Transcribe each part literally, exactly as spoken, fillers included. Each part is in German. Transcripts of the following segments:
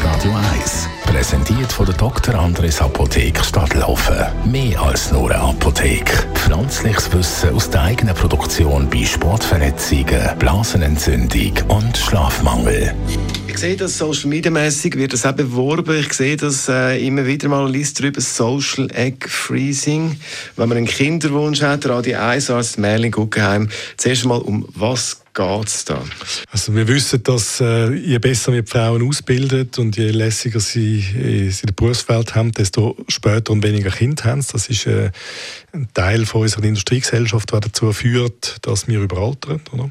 Radio eins. Präsentiert von der Doktor Andres Apotheke Stadtlaufen. Mehr als nur eine Apotheke. Pflanzliches Wissen aus der eigenen Produktion bei Sportverletzungen, Blasenentzündung und Schlafmangel. Ich sehe das Social Media mäßig wird das auch beworben. Ich sehe das äh, immer wieder mal liest darüber Social Egg Freezing. Wenn man einen Kinderwunsch hat, Radio eins Arzt Merlin Guggenheim. Zuerst mal, um was geht es da? Also wir wissen, dass äh, je besser wir die Frauen ausbilden und je lässiger sie, äh, sie in der Berufswelt haben, desto später und weniger Kinder haben sie. Das ist äh, ein Teil von unserer Industriegesellschaft, der dazu führt, dass wir überaltern. Oder?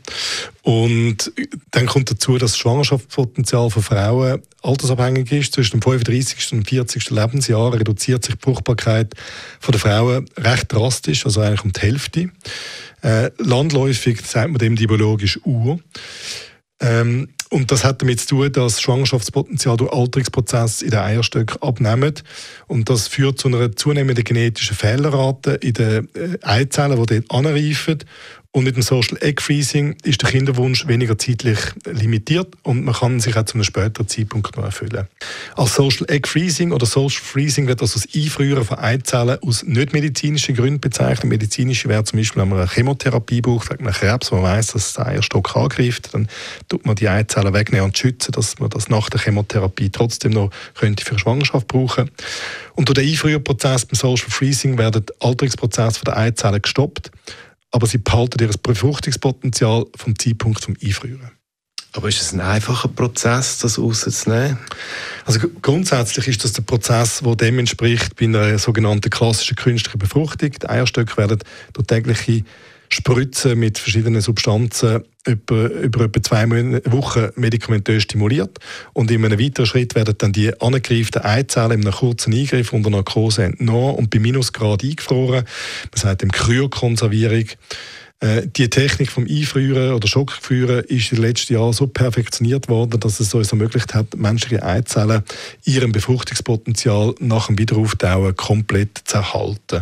Und dann kommt dazu, dass das Schwangerschaftspotenzial von Frauen altersabhängig ist. Zwischen dem fünfunddreißigsten und vierzigsten Lebensjahr reduziert sich die Fruchtbarkeit von der Frauen recht drastisch, also eigentlich um die Hälfte. Äh, landläufig sagt man dem die biologische Uhr. Ähm, und das hat damit zu tun, dass das Schwangerschaftspotenzial durch Alterungsprozesse in den Eierstöcken abnimmt. Und das führt zu einer zunehmenden genetischen Fehlerrate in den äh, Eizellen, die dort anreifen. Und mit dem Social Egg Freezing ist der Kinderwunsch weniger zeitlich limitiert und man kann sich auch zu einem späteren Zeitpunkt noch erfüllen. Als Social Egg Freezing oder Social Freezing wird also das Einfrieren von Eizellen aus nicht-medizinischen Gründen bezeichnet. Medizinische wäre zum Beispiel, wenn man eine Chemotherapie braucht, wegen einem Krebs, wo man weiss, dass der Eierstock angreift, dann tut man die Eizellen wegnehmen und schützen, dass man das nach der Chemotherapie trotzdem noch könnte für eine Schwangerschaft brauchen. Und durch den Einfrierprozess beim Social Freezing werden die Alterungsprozesse der Eizellen gestoppt, aber sie behalten ihr Befruchtungspotenzial vom Zeitpunkt des Einfrieren. Aber ist es ein einfacher Prozess, das rauszunehmen? Also grundsätzlich ist das der Prozess, der dem entspricht bei einer sogenannten klassischen künstlichen Befruchtung. Die Eierstöcke werden durch tägliche Spritzen mit verschiedenen Substanzen über, über etwa zwei Wochen medikamentös stimuliert. Und in einem weiteren Schritt werden dann die angegriffenen Eizellen in einem kurzen Eingriff unter Narkose entnommen und bei Minusgrad eingefroren. Man sagt dem Kryokonservierung. Die Technik vom Einfrieren oder Schockfrieren ist in den letzten Jahren so perfektioniert worden, dass es uns ermöglicht hat, menschliche Eizellen ihrem Befruchtungspotenzial nach dem Wiederauftauen komplett zu erhalten.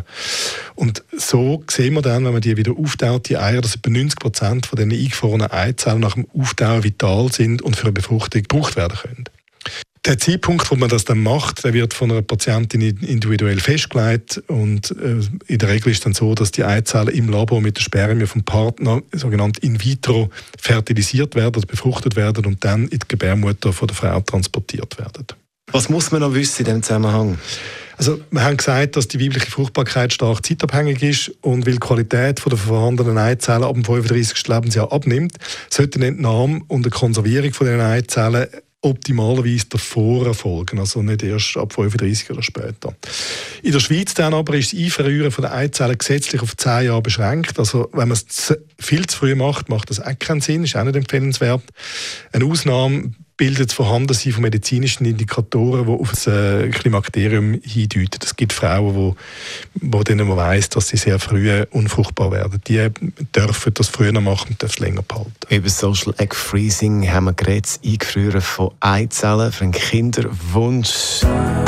Und so sehen wir dann, wenn man die wieder auftaut, die Eier, dass etwa neunzig Prozent von diesen eingefrorenen Eizellen nach dem Auftauen vital sind und für eine Befruchtung gebraucht werden können. Der Zeitpunkt, wo man das dann macht, der wird von einer Patientin individuell festgelegt und äh, in der Regel ist es dann so, dass die Eizellen im Labor mit den Spermien vom Partner sogenannt in vitro fertilisiert werden, also befruchtet werden und dann in die Gebärmutter von der Frau transportiert werden. Was muss man noch wissen in diesem Zusammenhang? Also wir haben gesagt, dass die weibliche Fruchtbarkeit stark zeitabhängig ist und weil die Qualität der vorhandenen Eizellen ab dem fünfunddreißigsten Lebensjahr abnimmt, sollte eine Entnahme und eine Konservierung von den Eizellen optimalerweise davor erfolgen, also nicht erst ab fünfunddreißig oder später. In der Schweiz dann aber ist das Einfrieren von den Eizellen gesetzlich auf zehn Jahre beschränkt. Also wenn man es viel zu früh macht, macht das auch keinen Sinn, ist auch nicht empfehlenswert. Eine Ausnahme bildet das Vorhandensein von medizinischen Indikatoren, die auf das äh, Klimakterium hindeuten. Es gibt Frauen, wo, wo denen man weiss, dass sie sehr früh unfruchtbar werden. Die dürfen das früher machen und dürfen es länger behalten. Über Social Egg Freezing haben wir geredet, das Eingefrieren von Eizellen für einen Kinderwunsch.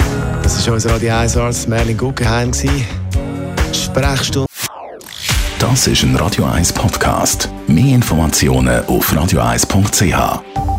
Das war unser Radio eins Arzt Merlin Guggenheim. Sprechstunde. Das ist ein Radio eins Podcast. Mehr Informationen auf radio eins punkt c h.